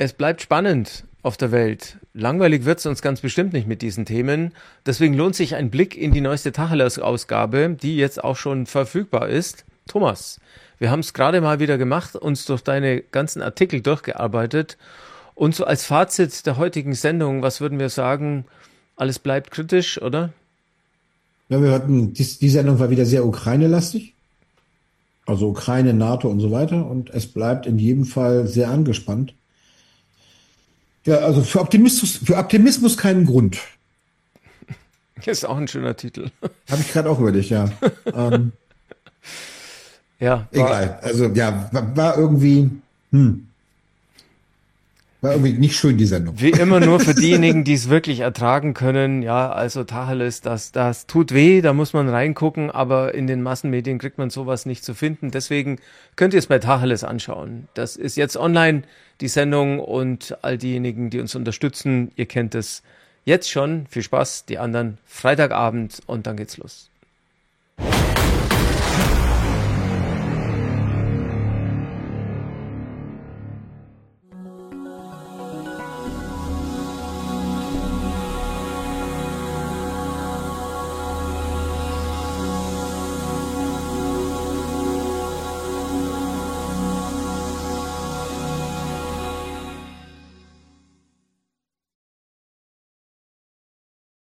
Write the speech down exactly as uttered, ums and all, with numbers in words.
Es bleibt spannend auf der Welt. Langweilig wird es uns ganz bestimmt nicht mit diesen Themen. Deswegen lohnt sich ein Blick in die neueste Tacheles-Ausgabe, die jetzt auch schon verfügbar ist. Thomas, wir haben es gerade mal wieder gemacht, uns durch deine ganzen Artikel durchgearbeitet. Und so als Fazit der heutigen Sendung, was würden wir sagen? Alles bleibt kritisch, oder? Ja, wir hatten, die, die Sendung war wieder sehr Ukraine-lastig. Also Ukraine, NATO und so weiter. Und es bleibt in jedem Fall sehr angespannt. Ja, also für Optimismus, für Optimismus keinen Grund. Ist auch ein schöner Titel. Habe ich gerade auch überlegt, ja. ähm, ja. War, egal. Also ja, war, war irgendwie, hm, war irgendwie nicht schön, die Sendung. Wie immer nur für diejenigen, die es wirklich ertragen können. Ja, also Tacheles, das, das tut weh, da muss man reingucken, aber in den Massenmedien kriegt man sowas nicht zu finden. Deswegen könnt ihr es bei Tacheles anschauen. Das ist jetzt online, die Sendung, und all diejenigen, die uns unterstützen, ihr kennt es jetzt schon. Viel Spaß, die anderen Freitagabend, und dann geht's los.